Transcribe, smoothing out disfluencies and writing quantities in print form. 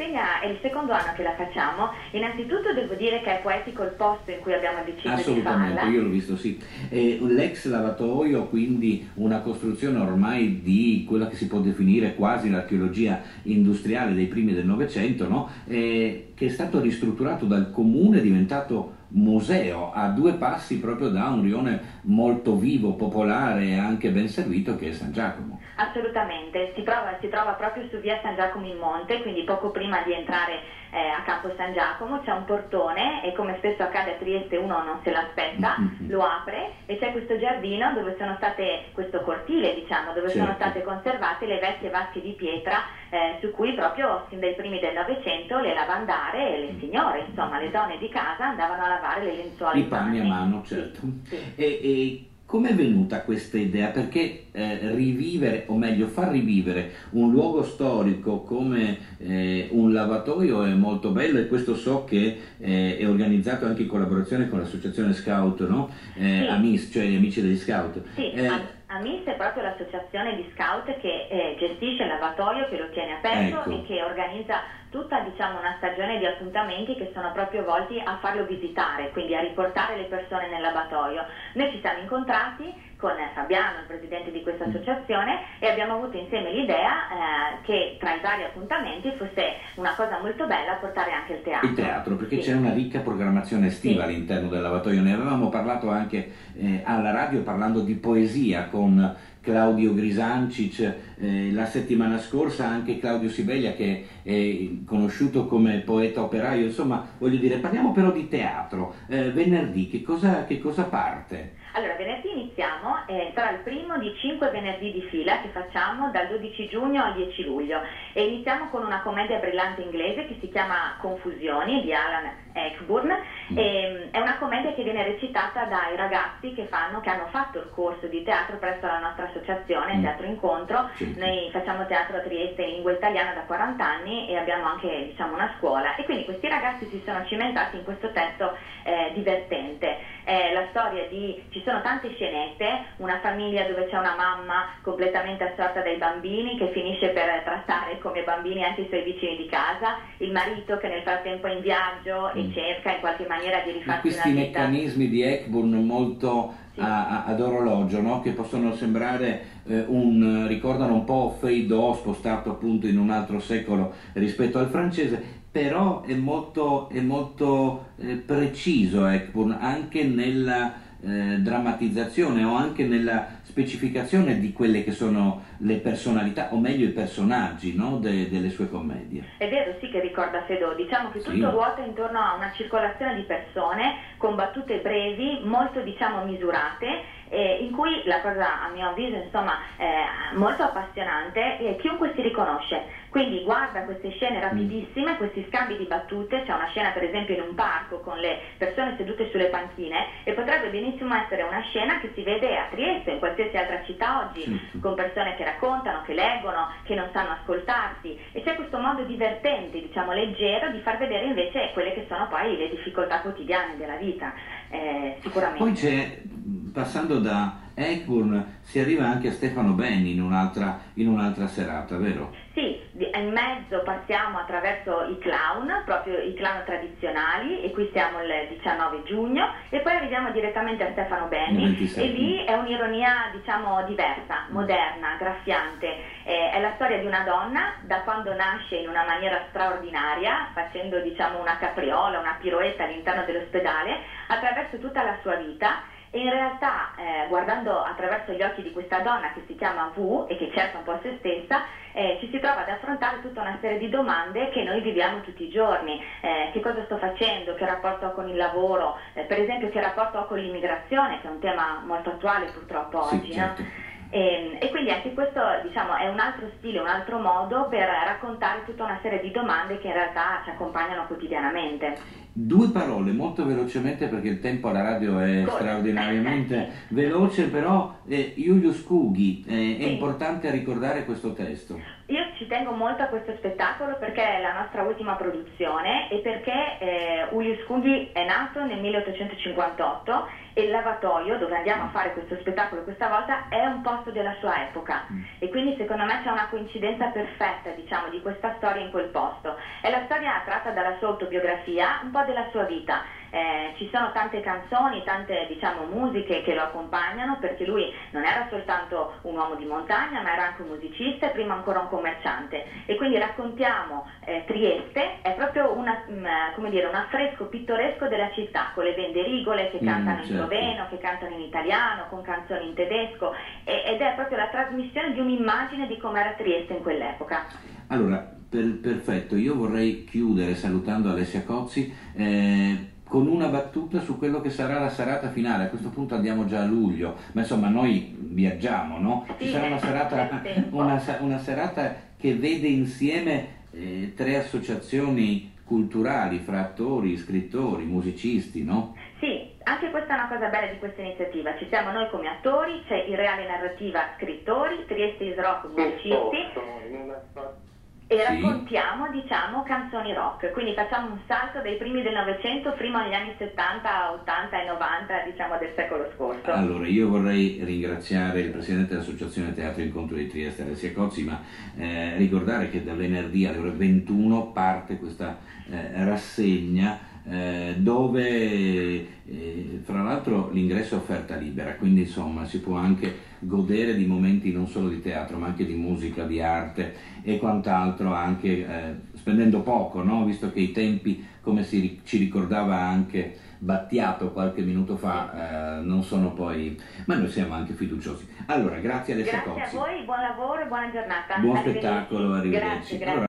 rassegna è il secondo anno che la facciamo. Innanzitutto devo dire che è poetico il posto in cui abbiamo deciso di farla. Assolutamente, io l'ho visto, sì. L'ex lavatoio, quindi una costruzione ormai di quella che si può definire quasi l'archeologia industriale dei primi del Novecento, no? Che è stato ristrutturato dal comune, è diventato museo a due passi proprio da un rione molto vivo, popolare e anche ben servito, che è San Giacomo. Assolutamente, si trova proprio su via San Giacomo in Monte, quindi poco prima di entrare a Campo San Giacomo c'è un portone e, come spesso accade a Trieste, uno non se l'aspetta, lo apre e c'è questo giardino dove sono state, questo cortile diciamo, dove sono state conservate le vecchie vasche di pietra su cui proprio sin dai primi del Novecento le lavandare e le signore, insomma le donne di casa, andavano a lavare le lenzuola. I panni a mano, certo. Sì. E come è venuta questa idea? Perché rivivere, o meglio far rivivere un luogo storico come un lavatoio è molto bello, e questo so che è organizzato anche in collaborazione con l'associazione Scout, no? Sì. AMIS, cioè gli amici degli Scout. Sì, AMIS è proprio l'associazione di scout che gestisce il lavatoio, che lo tiene aperto, ecco, e che organizza tutta, diciamo, una stagione di appuntamenti che sono proprio volti a farlo visitare, quindi a riportare le persone nel lavatoio. Noi ci siamo incontrati con Fabiano, il presidente di questa associazione, e abbiamo avuto insieme l'idea che tra i vari appuntamenti fosse una cosa molto bella portare anche il teatro. Il teatro, perché c'è una ricca programmazione estiva all'interno del lavatoio. Ne avevamo parlato anche alla radio, parlando di poesia con Claudio Grisancic, la settimana scorsa anche Claudio Sibeglia, che è conosciuto come poeta operaio. Insomma, voglio dire, parliamo però di teatro. Venerdì che cosa parte? Allora, venerdì iniziamo, sarà il primo di 5 venerdì di fila che facciamo dal 12 giugno al 10 luglio, e iniziamo con una commedia brillante inglese che si chiama Confusioni, di Alan Ayckbourn. È una commedia che viene recitata dai ragazzi che hanno fatto il corso di teatro presso la nostra associazione, Teatro Incontro. Noi facciamo teatro a Trieste in lingua italiana da 40 anni e abbiamo anche, diciamo, una scuola, e quindi questi ragazzi si sono cimentati in questo testo divertente. La storia ci sono tante scenette, una famiglia dove c'è una mamma completamente assorta dai bambini che finisce per trattare come bambini anche i suoi vicini di casa, il marito che nel frattempo è in viaggio e cerca in qualche maniera di rifarsi una vita. Questi meccanismi di Ayckbourn molto ad orologio, no? Che possono sembrare ricordano un po' Feydeau spostato appunto in un altro secolo rispetto al francese, però è molto preciso Ayckbourn anche nella drammatizzazione o anche nella specificazione di quelle che sono le personalità, o meglio i personaggi, no? delle sue commedie. È vero, sì, che ricorda Feydeau. Diciamo che tutto ruota intorno a una circolazione di persone con battute brevi, molto, diciamo, misurate, in cui la cosa, a mio avviso, insomma, molto appassionante, e chiunque si riconosce. Quindi guarda queste scene rapidissime, questi scambi di battute. C'è una scena per esempio in un parco con le persone sedute sulle panchine, e potrebbe benissimo essere una scena che si vede a Trieste, in qualsiasi altra città oggi, con persone che raccontano, che leggono, che non sanno ascoltarsi, e c'è questo modo divertente, diciamo leggero, di far vedere invece quelle che sono poi le difficoltà quotidiane della vita, sicuramente. Poi c'è, passando da Ayckbourn, si arriva anche a Stefano Benni in un'altra serata, vero? Sì, in mezzo passiamo attraverso i clown, proprio i clown tradizionali, e qui siamo il 19 giugno, e poi arriviamo direttamente a Stefano Benni, e lì è un'ironia, diciamo, diversa, moderna, graffiante. È la storia di una donna da quando nasce in una maniera straordinaria, facendo, diciamo, una capriola, una piroetta all'interno dell'ospedale, attraverso tutta la sua vita. E in realtà, guardando attraverso gli occhi di questa donna che si chiama V e che cerca un po' se stessa, ci si trova ad affrontare tutta una serie di domande che noi viviamo tutti i giorni. Che cosa sto facendo? Che rapporto ho con il lavoro? Per esempio, che rapporto ho con l'immigrazione, che è un tema molto attuale purtroppo oggi, certo. no? E quindi anche questo, diciamo, è un altro stile, un altro modo per raccontare tutta una serie di domande che in realtà ci accompagnano quotidianamente. Due parole molto velocemente, perché il tempo alla radio è straordinariamente veloce, però Julius Kugi, è importante ricordare questo testo. Io ci tengo molto a questo spettacolo perché è la nostra ultima produzione e perché Ulius Kugli è nato nel 1858 e il lavatoio dove andiamo a fare questo spettacolo questa volta è un posto della sua epoca e quindi secondo me c'è una coincidenza perfetta, diciamo, di questa storia in quel posto. È la storia tratta dalla sua autobiografia, un po' della sua vita. Ci sono tante canzoni, tante, diciamo, musiche che lo accompagnano, perché lui non era soltanto un uomo di montagna ma era anche un musicista e prima ancora un commerciante, e quindi raccontiamo Trieste, è proprio come dire, un affresco pittoresco della città, con le venderigole che cantano in sloveno, che cantano in italiano, con canzoni in tedesco, ed è proprio la trasmissione di un'immagine di com'era Trieste in quell'epoca. Allora, perfetto, io vorrei chiudere salutando Alessia Cozzi con una battuta su quello che sarà la serata finale. A questo punto andiamo già a luglio, ma insomma noi viaggiamo, no? Sì, ci sarà una serata che vede insieme 3 associazioni culturali fra attori, scrittori, musicisti, no? Sì, anche questa è una cosa bella di questa iniziativa. Ci siamo noi come attori, c'è il Reale Narrativa scrittori, Trieste Is Rock musicisti. E raccontiamo, diciamo, canzoni rock, quindi facciamo un salto dai primi del Novecento fino agli anni 70, 80 e 90, diciamo, del secolo scorso. Allora, io vorrei ringraziare il Presidente dell'Associazione Teatro Incontro di Trieste, Alessia Cozzi, ma ricordare che da venerdì alle ore 21 parte questa rassegna dove fra l'altro l'ingresso è offerta libera, quindi insomma si può anche godere di momenti non solo di teatro ma anche di musica, di arte e quant'altro, anche spendendo poco, no? Visto che i tempi, come ci ricordava anche Battiato qualche minuto fa, non sono poi, ma noi siamo anche fiduciosi. Allora, grazie Alessia Cozzi. Grazie a voi, buon lavoro e buona giornata. Buon spettacolo, arrivederci. Grazie.